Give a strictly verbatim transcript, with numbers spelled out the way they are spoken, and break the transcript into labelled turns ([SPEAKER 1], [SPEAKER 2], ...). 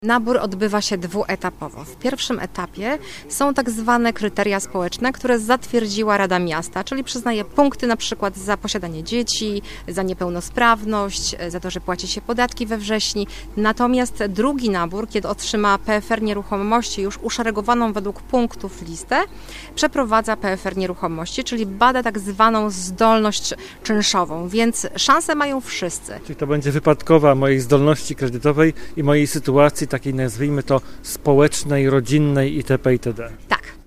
[SPEAKER 1] Nabór odbywa się dwuetapowo. W pierwszym etapie są tak zwane kryteria społeczne, które zatwierdziła Rada Miasta, czyli przyznaje punkty na przykład za posiadanie dzieci, za niepełnosprawność, za to, że płaci się podatki we wrześni. Natomiast drugi nabór, kiedy otrzyma P F R Nieruchomości już uszeregowaną według punktów listę, przeprowadza P F R Nieruchomości, czyli bada tak zwaną zdolność czynszową, więc szanse mają wszyscy.
[SPEAKER 2] Czyli to będzie wypadkowa mojej zdolności kredytowej i mojej sytuacji takiej, nazwijmy to, społecznej, rodzinnej itp. itd.
[SPEAKER 1] Tak.